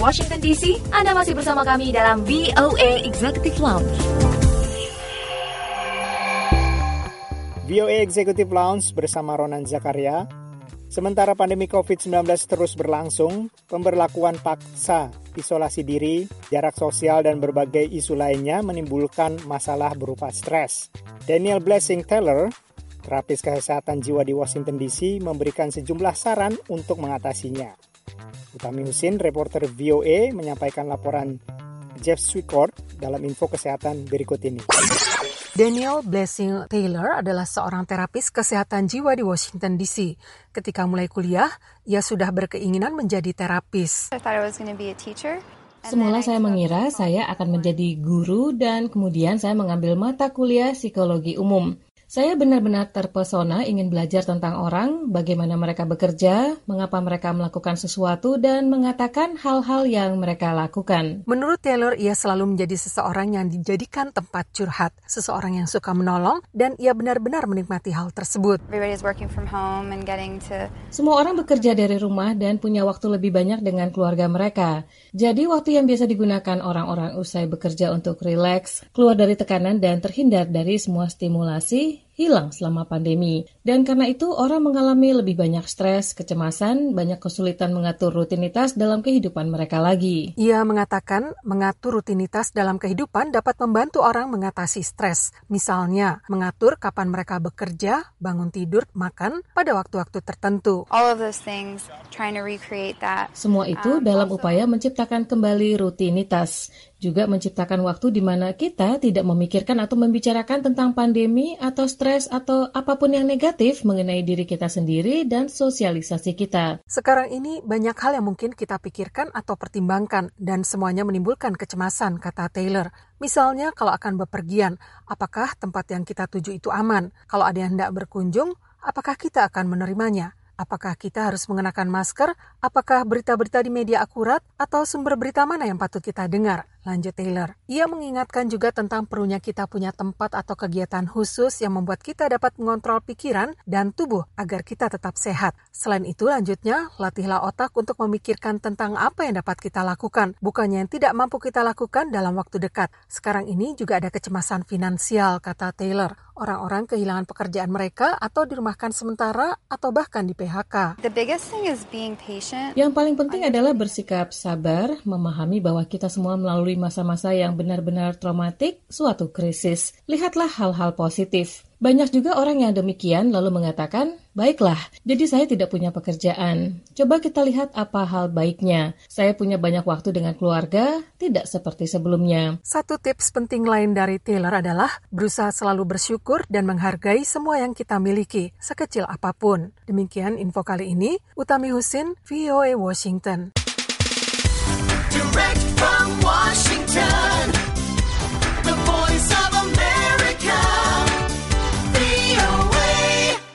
Washington DC. Anda masih bersama kami dalam VOA Executive Lounge. VOA Executive Lounge bersama Ronan Zakaria. Sementara pandemi COVID-19 terus berlangsung, pemberlakuan paksa, isolasi diri, jarak sosial, dan berbagai isu lainnya menimbulkan masalah berupa stres. Daniel Blessing Taylor, terapis kesehatan jiwa di Washington DC, memberikan sejumlah saran untuk mengatasinya. Utami Husin, reporter VOA, menyampaikan laporan Jeff Swicord dalam info kesehatan berikut ini. Daniel Blessing Taylor adalah seorang terapis kesehatan jiwa di Washington DC. Ketika mulai kuliah, ia sudah berkeinginan menjadi terapis. Semula saya mengira saya akan menjadi guru dan kemudian saya mengambil mata kuliah psikologi umum. Saya benar-benar terpesona ingin belajar tentang orang, bagaimana mereka bekerja, mengapa mereka melakukan sesuatu, dan mengatakan hal-hal yang mereka lakukan. Menurut Taylor, ia selalu menjadi seseorang yang dijadikan tempat curhat, seseorang yang suka menolong, dan ia benar-benar menikmati hal tersebut. Semua orang bekerja dari rumah dan punya waktu lebih banyak dengan keluarga mereka. Jadi waktu yang biasa digunakan orang-orang usai bekerja untuk rileks, keluar dari tekanan dan terhindar dari semua stimulasi, hilang selama pandemi. Dan karena itu orang mengalami lebih banyak stres, kecemasan, banyak kesulitan mengatur rutinitas dalam kehidupan mereka lagi. Ia mengatakan mengatur rutinitas dalam kehidupan dapat membantu orang mengatasi stres. Misalnya, mengatur kapan mereka bekerja, bangun tidur, makan pada waktu-waktu tertentu. Semua itu dalam upaya menciptakan kembali rutinitas. Juga menciptakan waktu di mana kita tidak memikirkan atau membicarakan tentang pandemi atau stres atau apapun yang negatif mengenai diri kita sendiri dan sosialisasi kita. Sekarang ini banyak hal yang mungkin kita pikirkan atau pertimbangkan dan semuanya menimbulkan kecemasan, kata Taylor. Misalnya kalau akan bepergian, apakah tempat yang kita tuju itu aman? Kalau ada yang hendak berkunjung, apakah kita akan menerimanya? Apakah kita harus mengenakan masker? Apakah berita-berita di media akurat? Atau sumber berita mana yang patut kita dengar? Lanjut Taylor. Ia mengingatkan juga tentang perlunya kita punya tempat atau kegiatan khusus yang membuat kita dapat mengontrol pikiran dan tubuh agar kita tetap sehat. Selain itu, lanjutnya, latihlah otak untuk memikirkan tentang apa yang dapat kita lakukan, bukannya yang tidak mampu kita lakukan dalam waktu dekat. Sekarang ini juga ada kecemasan finansial, kata Taylor. Orang-orang kehilangan pekerjaan mereka atau dirumahkan sementara atau bahkan di PHK. Yang paling penting adalah bersikap sabar, memahami bahwa kita semua melalui masa-masa yang benar-benar traumatik, suatu krisis. Lihatlah hal-hal positif. Banyak juga orang yang demikian lalu mengatakan, baiklah, jadi saya tidak punya pekerjaan. Coba kita lihat apa hal baiknya. Saya punya banyak waktu dengan keluarga, tidak seperti sebelumnya. Satu tips penting lain dari Taylor adalah berusaha selalu bersyukur dan menghargai semua yang kita miliki, sekecil apapun. Demikian info kali ini, Utami Husin, VOA Washington. Direct from Washington, the voice of